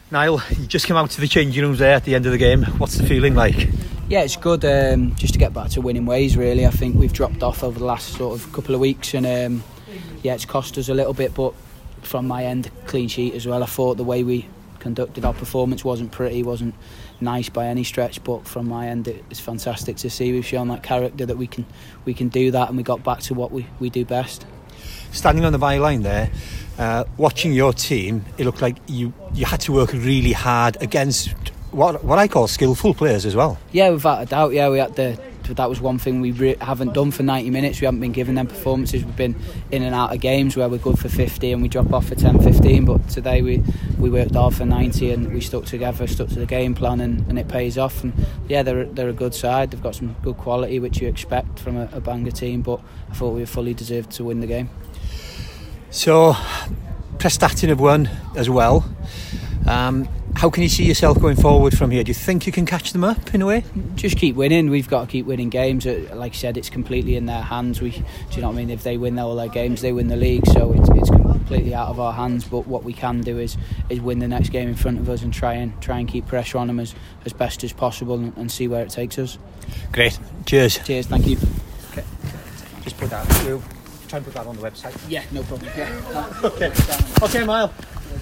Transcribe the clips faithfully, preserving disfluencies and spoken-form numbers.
Niall, you just came out to the changing rooms there at the end of the game. What's the feeling like? Yeah, it's good um, just to get back to winning ways, really. I think we've dropped off over the last sort of couple of weeks, and um, yeah, it's cost us a little bit, but from my end, clean sheet as well. I thought the way we conducted our performance wasn't pretty, wasn't nice by any stretch, but from my end it's fantastic to see we've shown that character that we can we can do that, and we got back to what we, we do best. Standing on the byline there, uh, watching your team, it looked like you, you had to work really hard against what what I call skillful players as well. Yeah, without a doubt. Yeah, we had the that was one thing we re- haven't done for ninety minutes. We haven't been given them performances. We've been in and out of games where we're good for fifty and we drop off for ten fifteen, but today we, we worked hard for ninety and we stuck together, stuck to the game plan, and, and it pays off. And yeah, they're, they're a good side. They've got some good quality, which you expect from a, a Bangor team, but I thought we fully deserved to win the game. So Prestatyn have won as well. Um, how can you see yourself going forward from here? Do you think you can catch them up in a way? Just keep winning. We've got to keep winning games. Like I said, it's completely in their hands. We, do you know what I mean? If they win all their games, they win the league. So it's, it's completely out of our hands. But what we can do is is win the next game in front of us and try and try and keep pressure on them as, as best as possible, and, and see where it takes us. Great. Cheers. Cheers. Thank you. Okay. Just put that. We'll try and put that on the website. Yeah, no problem. Yeah. Okay. Okay, Niall.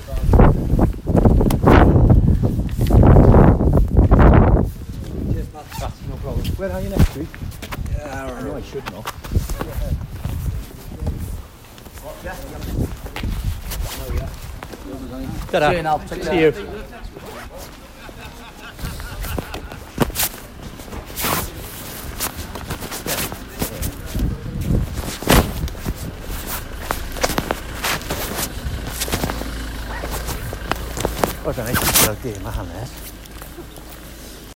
That's no problem. Where are you next week? Yeah, I know I should know. Yeah. Ta-da. See you now. Take See you. Oedd yna eich gael dim a hanner.